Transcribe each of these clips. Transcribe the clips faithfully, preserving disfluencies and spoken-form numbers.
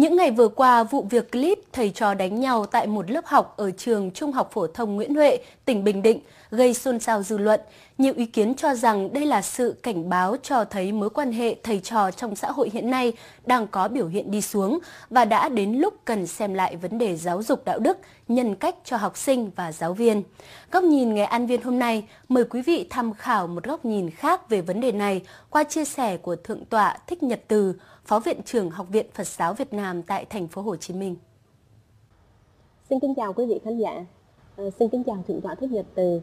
Những ngày vừa qua, vụ việc clip thầy trò đánh nhau tại một lớp học ở trường Trung học phổ thông Nguyễn Huệ, tỉnh Bình Định gây xôn xao dư luận. Nhiều ý kiến cho rằng đây là sự cảnh báo cho thấy mối quan hệ thầy trò trong xã hội hiện nay đang có biểu hiện đi xuống và đã đến lúc cần xem lại vấn đề giáo dục đạo đức, nhân cách cho học sinh và giáo viên. Góc nhìn Ngày An Viên hôm nay, mời quý vị tham khảo một góc nhìn khác về vấn đề này qua chia sẻ của Thượng tọa Thích Nhật Từ, Phó Viện trưởng Học viện Phật giáo Việt Nam tại thành phố Hồ Chí Minh. Xin kính chào quý vị khán giả. À, xin kính chào Thượng tọa Thích Nhật Từ.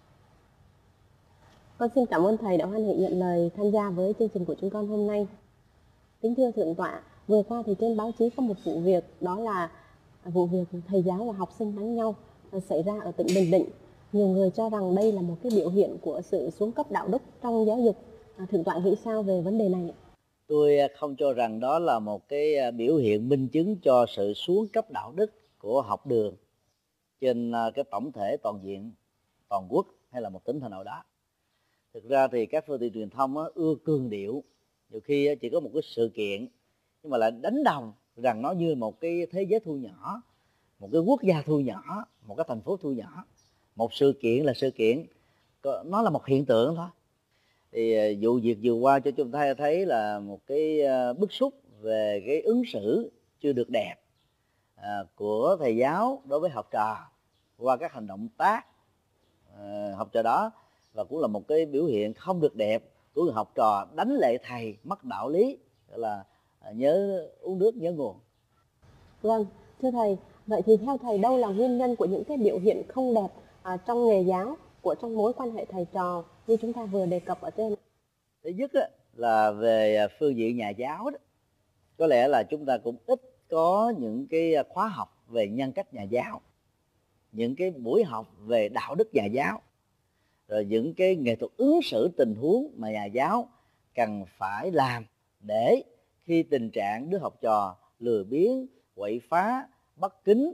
Con xin cảm ơn thầy đã hoan hỷ nhận lời tham gia với chương trình của chúng con hôm nay. Kính thưa Thượng tọa, vừa qua thì trên báo chí có một vụ việc, đó là vụ việc thầy giáo và học sinh đánh nhau xảy ra ở tỉnh Bình Định. Nhiều người cho rằng đây là một cái biểu hiện của sự xuống cấp đạo đức trong giáo dục. À, Thượng tọa nghĩ sao về vấn đề này? Tôi không cho rằng đó là một cái biểu hiện minh chứng cho sự xuống cấp đạo đức của học đường trên cái tổng thể toàn diện, toàn quốc hay là một tỉnh thành nào đó. Thực ra thì các phương tiện truyền thông á, ưa cường điệu, nhiều khi chỉ có một cái sự kiện nhưng mà lại đánh đồng rằng nó như một cái thế giới thu nhỏ, một cái quốc gia thu nhỏ, một cái thành phố thu nhỏ. Một sự kiện là sự kiện, nó là một hiện tượng thôi. Thì vụ việc vừa qua cho chúng ta thấy là một cái bức xúc về cái ứng xử chưa được đẹp à, của thầy giáo đối với học trò qua các hành động tác à, học trò đó, và cũng là một cái biểu hiện không được đẹp của người học trò đánh lệ thầy mất đạo lý, gọi là nhớ uống nước nhớ nguồn. Vâng, thưa thầy, vậy thì theo thầy đâu là nguyên nhân của những cái biểu hiện không đẹp à, trong nghề giáo, của trong mối quan hệ thầy trò như chúng ta vừa đề cập ở trên? Thứ nhất á, là về phương diện nhà giáo đó, có lẽ là chúng ta cũng ít có những cái khóa học về nhân cách nhà giáo, những cái buổi học về đạo đức nhà giáo, rồi những cái nghệ thuật ứng xử tình huống mà nhà giáo cần phải làm để khi tình trạng đứa học trò lười biếng, quậy phá, bất kính,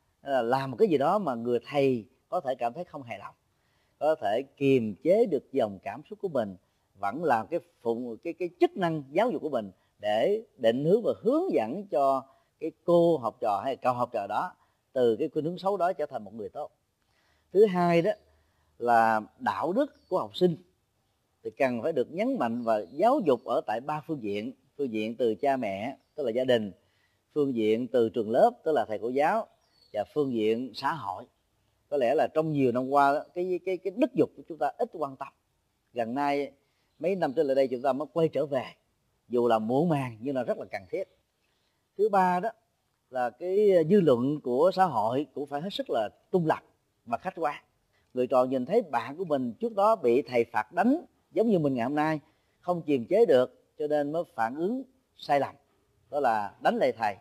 làm một cái gì đó mà người thầy có thể cảm thấy không hài lòng, có thể kiềm chế được dòng cảm xúc của mình, vẫn làm cái phụng cái cái chức năng giáo dục của mình để định hướng và hướng dẫn cho cái cô học trò hay cậu học trò đó từ cái khuynh hướng xấu đó trở thành một người tốt. Thứ hai đó là đạo đức của học sinh thì cần phải được nhấn mạnh và giáo dục ở tại ba phương diện: phương diện từ cha mẹ, tức là gia đình; phương diện từ trường lớp, tức là thầy cô giáo; và phương diện xã hội. Có lẽ là trong nhiều năm qua cái cái cái đức dục của chúng ta ít quan tâm. Gần nay mấy năm trở lại đây chúng ta mới quay trở về, dù là muộn màng nhưng là rất là cần thiết. Thứ ba đó là cái dư luận của xã hội cũng phải hết sức là trung lập và khách quan. Người trò nhìn thấy bạn của mình trước đó bị thầy phạt đánh giống như mình ngày hôm nay, không kiềm chế được cho nên mới phản ứng sai lầm, đó là đánh lệ thầy,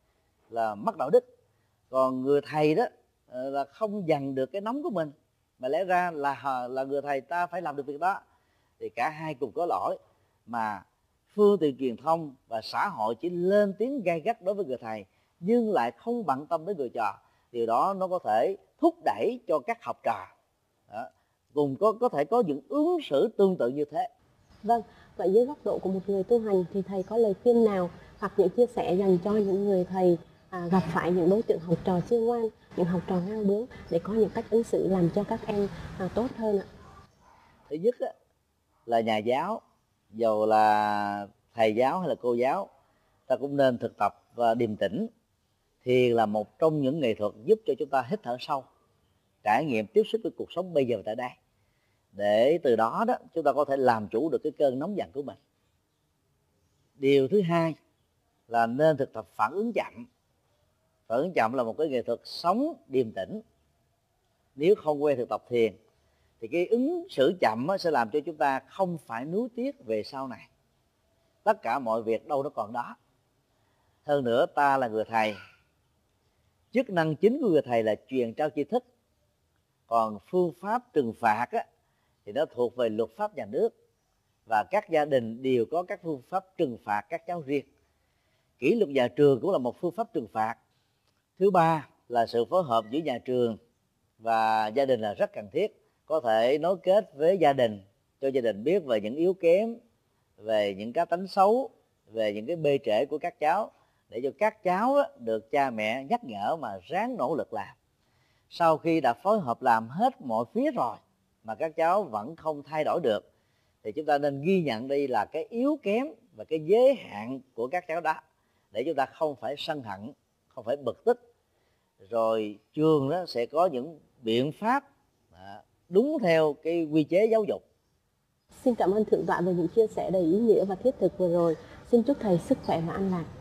là mất đạo đức. Còn người thầy đó là không dằn được cái nóng của mình, mà lẽ ra là là người thầy ta phải làm được việc đó, thì cả hai cùng có lỗi, mà phương tiện truyền thông và xã hội chỉ lên tiếng gay gắt đối với người thầy nhưng lại không bận tâm đến người trò. Điều đó nó có thể thúc đẩy cho các học trò đó, cùng có có thể có những ứng xử tương tự như thế. Vâng, vậy dưới góc độ của một người tu hành thì thầy có lời khuyên nào hoặc những chia sẻ dành cho những người thầy à, gặp phải những đối tượng học trò chưa ngoan, những học trò ngang bướng, để có những cách ứng xử làm cho các em à, tốt hơn ạ? Thứ nhất á, là nhà giáo, dầu là thầy giáo hay là cô giáo, ta cũng nên thực tập và điềm tĩnh. Thiền là một trong những nghệ thuật giúp cho chúng ta hít thở sâu, trải nghiệm tiếp xúc với cuộc sống bây giờ và tại đây, để từ đó đó chúng ta có thể làm chủ được cái cơn nóng giận của mình. Điều thứ hai là nên thực tập phản ứng chậm. Phản ứng chậm là một cái nghệ thuật sống điềm tĩnh. Nếu không quen thực tập thiền thì cái ứng xử chậm sẽ làm cho chúng ta không phải nuối tiếc về sau này. Tất cả mọi việc đâu nó còn đó. Hơn nữa, ta là người thầy, chức năng chính của người thầy là truyền trao tri thức. Còn phương pháp trừng phạt á, thì nó thuộc về luật pháp nhà nước, và các gia đình đều có các phương pháp trừng phạt các cháu riêng. Kỷ luật nhà trường cũng là một phương pháp trừng phạt. Thứ ba là sự phối hợp giữa nhà trường và gia đình là rất cần thiết. Có thể nối kết với gia đình, cho gia đình biết về những yếu kém, về những cá tánh xấu, về những cái bê trễ của các cháu, để cho các cháu á, được cha mẹ nhắc nhở mà ráng nỗ lực làm. Sau khi đã phối hợp làm hết mọi phía rồi mà các cháu vẫn không thay đổi được, thì chúng ta nên ghi nhận đây là cái yếu kém và cái giới hạn của các cháu đó, để chúng ta không phải sân hận, không phải bực tức. Rồi trường đó sẽ có những biện pháp à, đúng theo cái quy chế giáo dục. Xin cảm ơn Thượng tọa về những chia sẻ đầy ý nghĩa và thiết thực vừa rồi. Xin chúc thầy sức khỏe và an lạc.